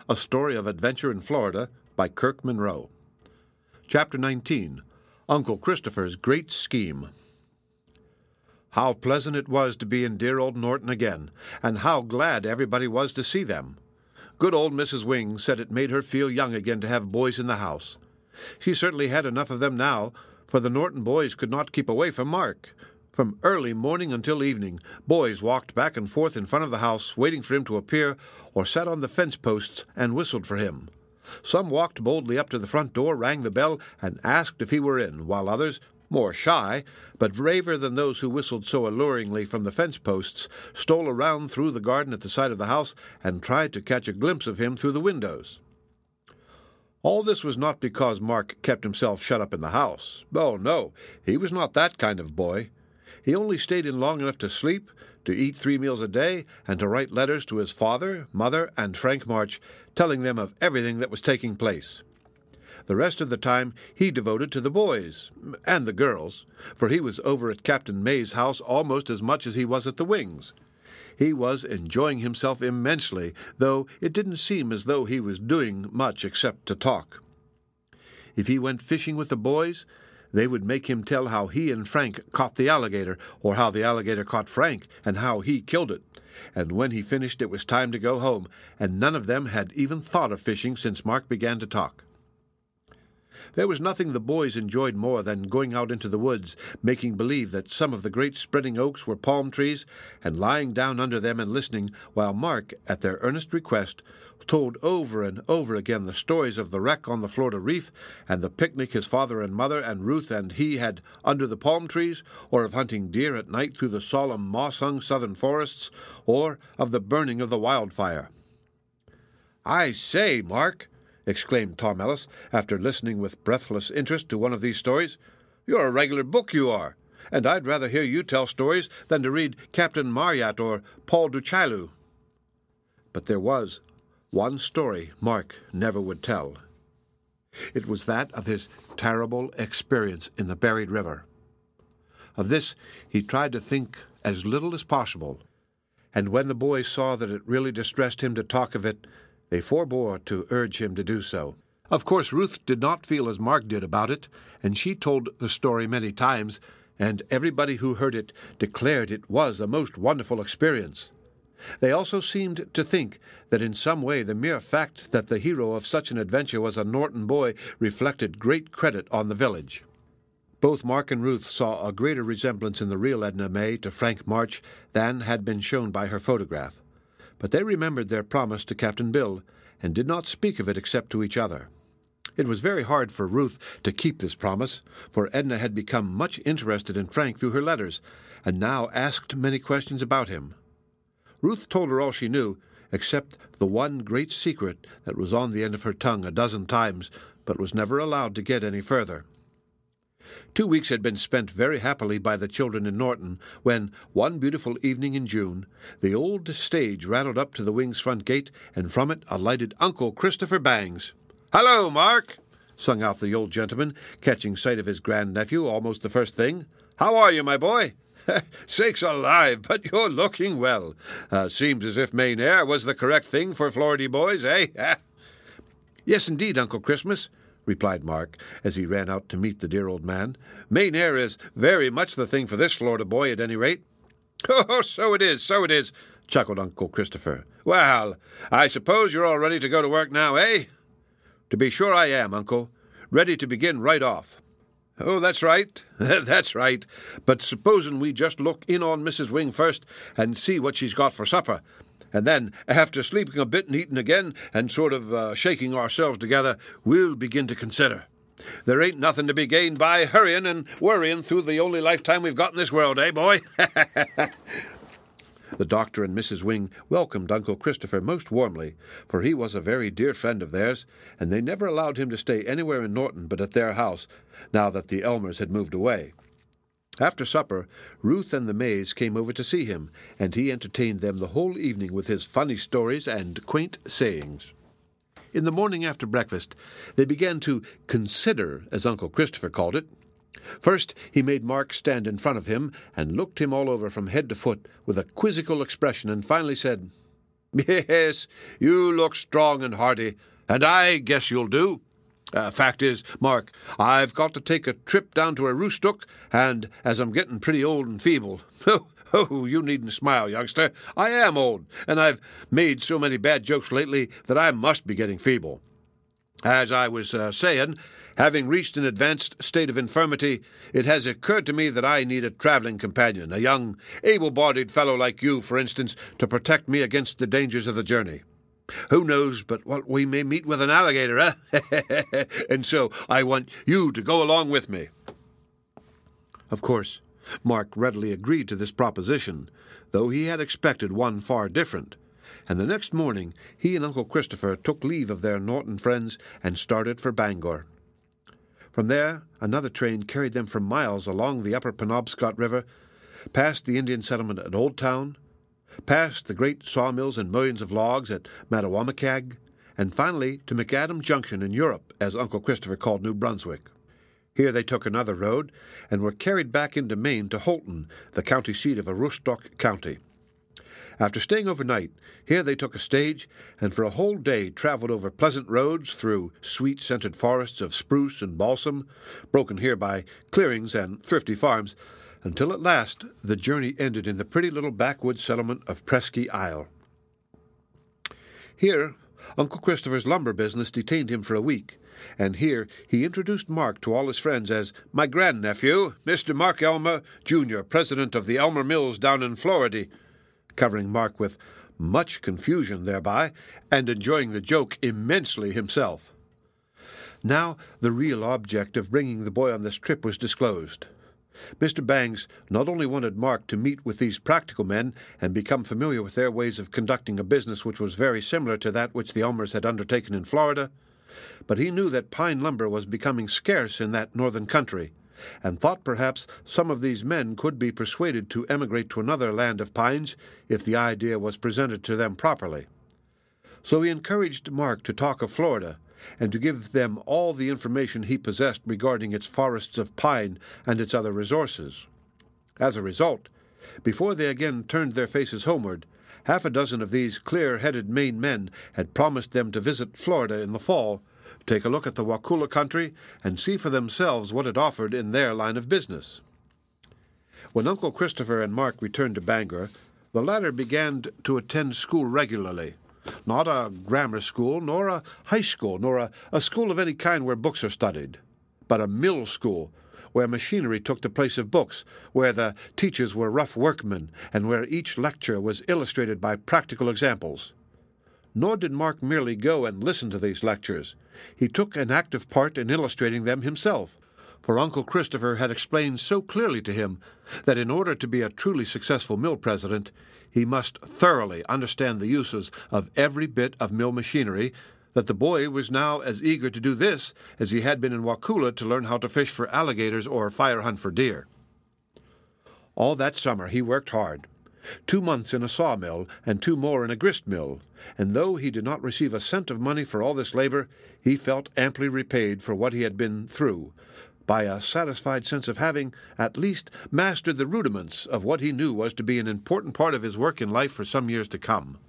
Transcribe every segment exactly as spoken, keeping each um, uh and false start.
A Story of Adventure in Florida by Kirk Monroe. Chapter nineteen. Uncle Christopher's Great Scheme. How pleasant it was to be in dear old Norton again, and how glad everybody was to see them. Good old Missus Wing said it made her feel young again to have boys in the house. She certainly had enough of them now, for the Norton boys could not keep away from Mark. From early morning until evening, boys walked back and forth in front of the house, waiting for him to appear, or sat on the fence posts and whistled for him. Some walked boldly up to the front door, rang the bell, and asked if he were in, while others, more shy, but braver than those who whistled so alluringly from the fence posts, stole around through the garden at the side of the house and tried to catch a glimpse of him through the windows. All this was not because Mark kept himself shut up in the house. Oh, no, he was not that kind of boy. He only stayed in long enough to sleep, to eat three meals a day, and to write letters to his father, mother, and Frank March, telling them of everything that was taking place. The rest of the time he devoted to the boys, and the girls, for he was over at Captain May's house almost as much as he was at the Wings. He was enjoying himself immensely, though it didn't seem as though he was doing much except to talk. If he went fishing with the boys, they would make him tell how he and Frank caught the alligator, or how the alligator caught Frank, and how he killed it. And when he finished, it was time to go home, and none of them had even thought of fishing since Mark began to talk. There was nothing the boys enjoyed more than going out into the woods, making believe that some of the great spreading oaks were palm trees, and lying down under them and listening, while Mark, at their earnest request, told over and over again the stories of the wreck on the Florida Reef, and the picnic his father and mother and Ruth and he had under the palm trees, or of hunting deer at night through the solemn moss-hung southern forests, or of the burning of the wildfire. "I say, Mark," exclaimed Tom Ellis, after listening with breathless interest to one of these stories, "you're a regular book, you are, and I'd rather hear you tell stories than to read Captain Marryat or Paul du Chaillu." But there was one story Mark never would tell. It was that of his terrible experience in the Buried River. Of this he tried to think as little as possible, and when the boys saw that it really distressed him to talk of it, they forbore to urge him to do so. Of course, Ruth did not feel as Mark did about it, and she told the story many times, and everybody who heard it declared it was a most wonderful experience. They also seemed to think that in some way the mere fact that the hero of such an adventure was a Norton boy reflected great credit on the village. Both Mark and Ruth saw a greater resemblance in the real Edna May to Frank March than had been shown by her photograph. But they remembered their promise to Captain Bill, and did not speak of it except to each other. It was very hard for Ruth to keep this promise, for Edna had become much interested in Frank through her letters, and now asked many questions about him. Ruth told her all she knew, except the one great secret that was on the end of her tongue a dozen times, but was never allowed to get any further. Two weeks had been spent very happily by the children in Norton, when, one beautiful evening in June, the old stage rattled up to the Wings' front gate, and from it alighted Uncle Christopher Bangs. "Hello, Mark!" sung out the old gentleman, catching sight of his grandnephew almost the first thing. "How are you, my boy?" "Sakes alive, but you're looking well. Uh, seems as if Maine air was the correct thing for Floridy boys, eh?" "Yes, indeed, Uncle Christmas," replied Mark, as he ran out to meet the dear old man. "Maine air is very much the thing for this Florida boy, at any rate." "Oh, so it is, so it is," chuckled Uncle Christopher. "Well, I suppose you're all ready to go to work now, eh?" "To be sure I am, Uncle. Ready to begin right off." "Oh, that's right, that's right. But supposin' we just look in on Missus Wing first and see what she's got for supper, and then, after sleeping a bit and eating again, and sort of uh, shaking ourselves together, we'll begin to consider. There ain't nothing to be gained by hurrying and worrying through the only lifetime we've got in this world, eh, boy?" The doctor and Missus Wing welcomed Uncle Christopher most warmly, for he was a very dear friend of theirs, and they never allowed him to stay anywhere in Norton but at their house, now that the Elmers had moved away. After supper, Ruth and the Mays came over to see him, and he entertained them the whole evening with his funny stories and quaint sayings. In the morning after breakfast, they began to consider, as Uncle Christopher called it. First, he made Mark stand in front of him and looked him all over from head to foot with a quizzical expression, and finally said, Yes, you look strong and hearty, and I guess you'll do. Uh, fact is, Mark, I've got to take a trip down to Aroostook, and as I'm getting pretty old and feeble... Oh, you needn't smile, youngster. I am old, and I've made so many bad jokes lately that I must be getting feeble. As I was uh, saying, having reached an advanced state of infirmity, it has occurred to me that I need a traveling companion, a young, able-bodied fellow like you, for instance, to protect me against the dangers of the journey. Who knows but what we may meet with an alligator, eh? And so I want you to go along with me. Of course, Mark readily agreed to this proposition, though he had expected one far different, and the next morning he and Uncle Christopher took leave of their Norton friends and started for Bangor. From there, another train carried them for miles along the upper Penobscot River, past the Indian settlement at Old Town, past the great sawmills and millions of logs at Mattawamacag, and finally to McAdam Junction in Europe, as Uncle Christopher called New Brunswick. Here they took another road and were carried back into Maine to Holton, the county seat of Aroostook County. After staying overnight, here they took a stage and for a whole day traveled over pleasant roads through sweet-scented forests of spruce and balsam, broken here by clearings and thrifty farms, until at last the journey ended in the pretty little backwoods settlement of Presky Isle. Here, Uncle Christopher's lumber business detained him for a week, and here he introduced Mark to all his friends as my grandnephew, Mister Mark Elmer, Junior, president of the Elmer Mills down in Florida, covering Mark with much confusion thereby, and enjoying the joke immensely himself. Now the real object of bringing the boy on this trip was disclosed. Mister Bangs not only wanted Mark to meet with these practical men and become familiar with their ways of conducting a business which was very similar to that which the Elmers had undertaken in Florida, but he knew that pine lumber was becoming scarce in that northern country, and thought perhaps some of these men could be persuaded to emigrate to another land of pines if the idea was presented to them properly. So he encouraged Mark to talk of Florida, and to give them all the information he possessed regarding its forests of pine and its other resources. As a result, before they again turned their faces homeward, half a dozen of these clear-headed Maine men had promised them to visit Florida in the fall, take a look at the Waukulla country, and see for themselves what it offered in their line of business. When Uncle Christopher and Mark returned to Bangor, the latter began to attend school regularly. Not a grammar school, nor a high school, nor a, a school of any kind where books are studied, but a mill school, where machinery took the place of books, where the teachers were rough workmen, and where each lecture was illustrated by practical examples. Nor did Mark merely go and listen to these lectures. He took an active part in illustrating them himself, for Uncle Christopher had explained so clearly to him that in order to be a truly successful mill president, he must thoroughly understand the uses of every bit of mill machinery, that the boy was now as eager to do this as he had been in Waukulla to learn how to fish for alligators or fire hunt for deer. All that summer he worked hard, two months in a sawmill and two more in a grist mill, and though he did not receive a cent of money for all this labor, he felt amply repaid for what he had been through, by a satisfied sense of having at least mastered the rudiments of what he knew was to be an important part of his work in life for some years to come.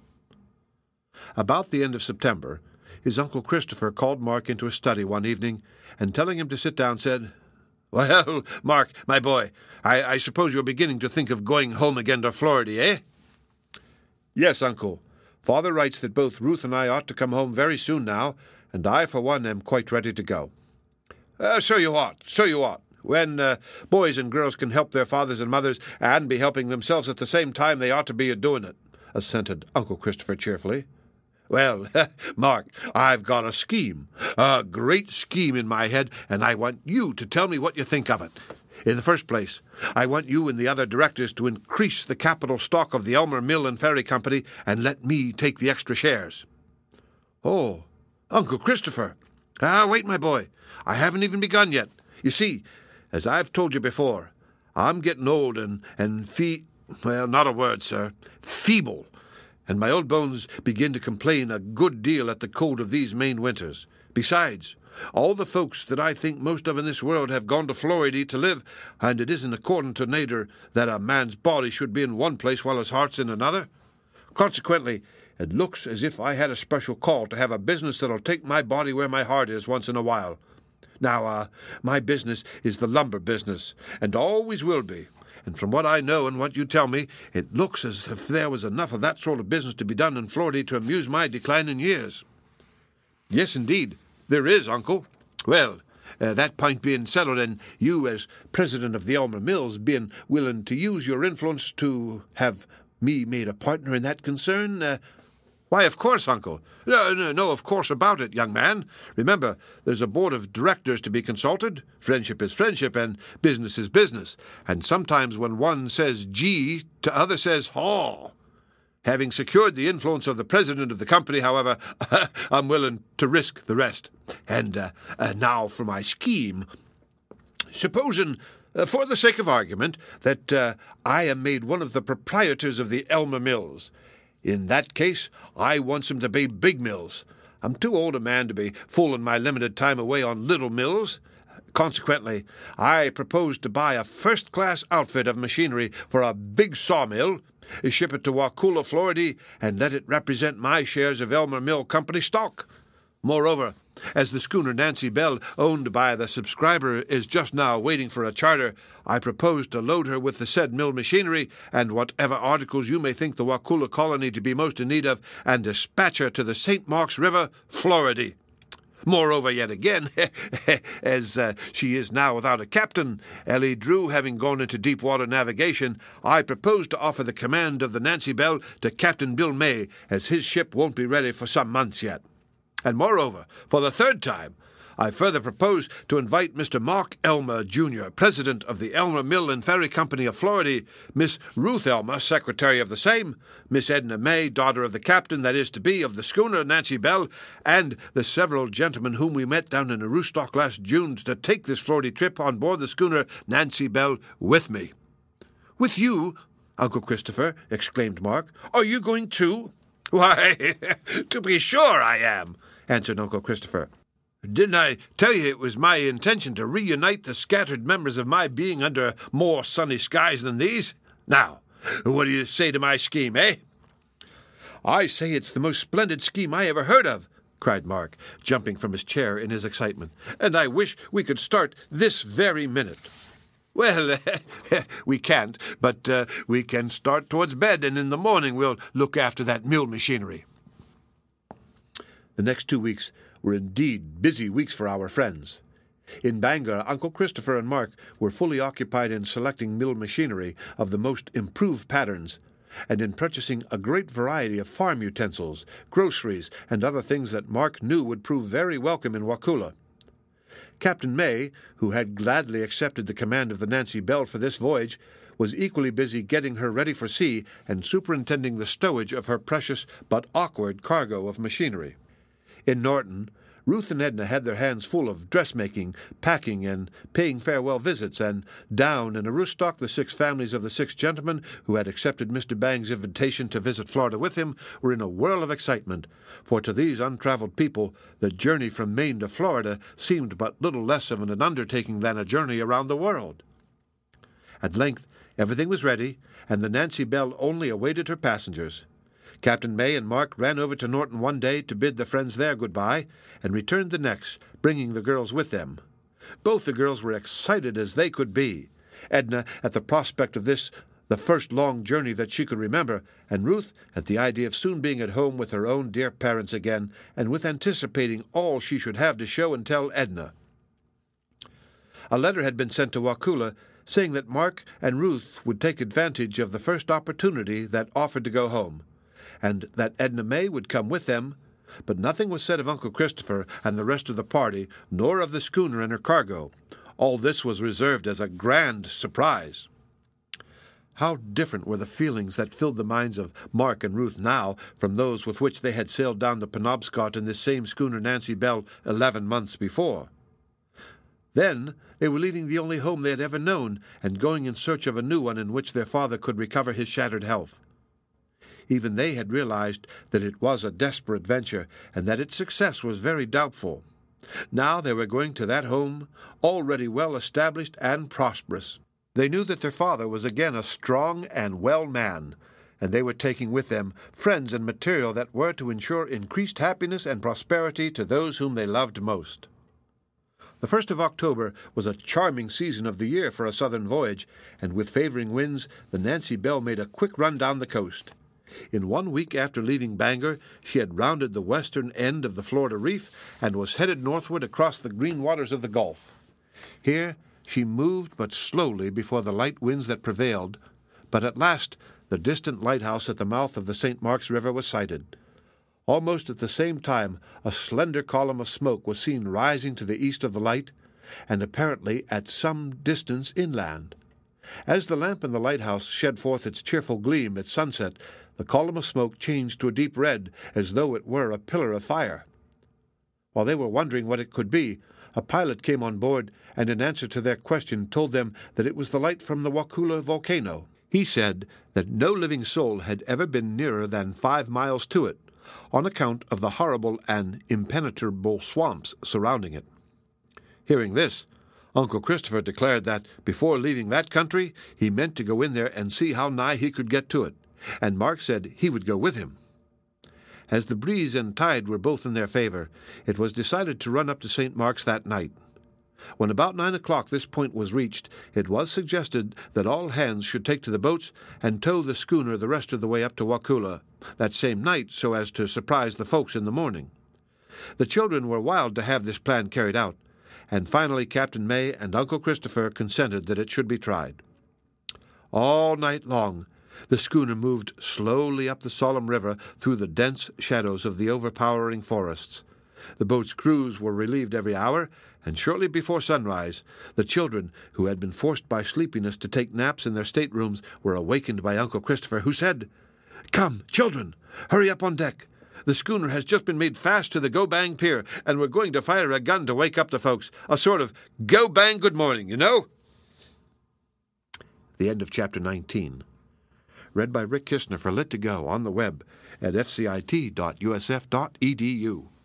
About the end of September, his Uncle Christopher called Mark into his study one evening, and telling him to sit down, said, "Well, Mark, my boy, I, I suppose you're beginning to think of going home again to Florida, eh?" "Yes, Uncle. Father writes that both Ruth and I ought to come home very soon now, and I, for one, am quite ready to go." Uh, so you ought, so you ought. When uh, boys and girls can help their fathers and mothers and be helping themselves at the same time, they ought to be a-doing it, assented Uncle Christopher cheerfully. "Well, Mark, I've got a scheme, a great scheme in my head, and I want you to tell me what you think of it. In the first place, I want you and the other directors to increase the capital stock of the Elmer Mill and Ferry Company and let me take the extra shares." "Oh, Uncle Christopher." "Ah, wait, my boy. I haven't even begun yet. You see, as I've told you before, I'm getting old and, and fe... well, not a word, sir. feeble, and my old bones begin to complain a good deal at the cold of these Maine winters. Besides, all the folks that I think most of in this world have gone to Florida to live, and it isn't according to natur that a man's body should be in one place while his heart's in another. Consequently, It looks as if I had a special call to have a business that'll take my body where my heart is once in a while. Now, uh, my business is the lumber business, and always will be. And from what I know and what you tell me, it looks as if there was enough of that sort of business to be done in Florida to amuse my declining years. Yes, indeed, there is, Uncle. Well, uh, that point being settled, and you, as president of the Elmer Mills, being willing to use your influence to have me made a partner in that concern, uh, why, of course, Uncle. No, no, no, of course about it, young man. Remember, there's a board of directors to be consulted. Friendship is friendship, and business is business. And sometimes when one says gee, to other says haw. Having secured the influence of the president of the company, however, I'm willing to risk the rest. And uh, uh, now for my scheme. Supposing, uh, for the sake of argument, that uh, I am made one of the proprietors of the Elmer Mills. In that case, I wants 'em to be big mills. I'm too old a man to be fooling my limited time away on little mills. Consequently, I propose to buy a first-class outfit of machinery for a big sawmill, ship it to Waukulla, Florida, and let it represent my shares of Elmer Mill Company stock. Moreover, as the schooner Nancy Bell, owned by the subscriber, is just now waiting for a charter, I propose to load her with the said mill machinery and whatever articles you may think the Waukulla colony to be most in need of, and dispatch her to the Saint Marks River, Florida. Moreover, yet again, as uh, she is now without a captain, Ellie Drew having gone into deep water navigation, I propose to offer the command of the Nancy Bell to Captain Bill May, as his ship won't be ready for some months yet. And moreover, for the third time, I further propose to invite Mister Mark Elmer, Junior, president of the Elmer Mill and Ferry Company of Florida, Miss Ruth Elmer, secretary of the same, Miss Edna May, daughter of the captain that is to be of the schooner Nancy Bell, and the several gentlemen whom we met down in Aroostook last June to take this Florida trip on board the schooner Nancy Bell with me. With you, Uncle Christopher, exclaimed Mark. Are you going too? Why, to be sure I am, answered Uncle Christopher. Didn't I tell you it was my intention to reunite the scattered members of my being under more sunny skies than these? Now, what do you say to my scheme, eh? I say it's the most splendid scheme I ever heard of, cried Mark, jumping from his chair in his excitement, and I wish we could start this very minute. Well, we can't, but uh, we can start towards bed, and in the morning we'll look after that mill machinery. The next two weeks were indeed busy weeks for our friends. In Bangor, Uncle Christopher and Mark were fully occupied in selecting mill machinery of the most improved patterns, and in purchasing a great variety of farm utensils, groceries, and other things that Mark knew would prove very welcome in Waukulla. Captain May, who had gladly accepted the command of the Nancy Bell for this voyage, was equally busy getting her ready for sea and superintending the stowage of her precious but awkward cargo of machinery. In Norton, Ruth and Edna had their hands full of dressmaking, packing, and paying farewell visits, and down in Aroostook the six families of the six gentlemen who had accepted Mister Bang's invitation to visit Florida with him were in a whirl of excitement, for to these untraveled people the journey from Maine to Florida seemed but little less of an undertaking than a journey around the world. At length everything was ready, and the Nancy Bell only awaited her passengers. Captain May and Mark ran over to Norton one day to bid the friends there good-bye, and returned the next, bringing the girls with them. Both the girls were excited as they could be, Edna at the prospect of this, the first long journey that she could remember, and Ruth at the idea of soon being at home with her own dear parents again, and with anticipating all she should have to show and tell Edna. A letter had been sent to Waukulla, saying that Mark and Ruth would take advantage of the first opportunity that offered to go home, and that Edna May would come with them, but nothing was said of Uncle Christopher and the rest of the party, nor of the schooner and her cargo. All this was reserved as a grand surprise. How different were the feelings that filled the minds of Mark and Ruth now from those with which they had sailed down the Penobscot in this same schooner Nancy Bell eleven months before. Then they were leaving the only home they had ever known, and going in search of a new one in which their father could recover his shattered health. Even they had realized that it was a desperate venture, and that its success was very doubtful. Now they were going to that home, already well established and prosperous. They knew that their father was again a strong and well man, and they were taking with them friends and material that were to ensure increased happiness and prosperity to those whom they loved most. The first of October was a charming season of the year for a southern voyage, and with favoring winds, the Nancy Bell made a quick run down the coast. In one week after leaving Bangor, she had rounded the western end of the Florida Reef and was headed northward across the green waters of the Gulf. Here she moved but slowly before the light winds that prevailed, but at last the distant lighthouse at the mouth of the Saint Mark's River was sighted. Almost at the same time, a slender column of smoke was seen rising to the east of the light, and apparently at some distance inland. As the lamp in the lighthouse shed forth its cheerful gleam at sunset, the column of smoke changed to a deep red, as though it were a pillar of fire. While they were wondering what it could be, a pilot came on board, and in answer to their question told them that it was the light from the Waukulla volcano. He said that no living soul had ever been nearer than five miles to it, on account of the horrible and impenetrable swamps surrounding it. Hearing this, Uncle Christopher declared that, before leaving that country, he meant to go in there and see how nigh he could get to it, and Mark said he would go with him. As the breeze and tide were both in their favor, it was decided to run up to Saint Mark's that night. When about nine o'clock this point was reached, it was suggested that all hands should take to the boats and tow the schooner the rest of the way up to Waukulla that same night, so as to surprise the folks in the morning. The children were wild to have this plan carried out, and finally Captain May and Uncle Christopher consented that it should be tried. All night long the schooner moved slowly up the solemn river through the dense shadows of the overpowering forests. The boat's crews were relieved every hour, and shortly before sunrise, the children, who had been forced by sleepiness to take naps in their staterooms, were awakened by Uncle Christopher, who said, "Come, children, hurry up on deck. The schooner has just been made fast to the Go-Bang Pier, and we're going to fire a gun to wake up the folks. A sort of go-bang good morning, you know." The end of chapter nineteen. Read by Rick Kistner for Lit to Go on the web at f c i t dot u s f dot e d u.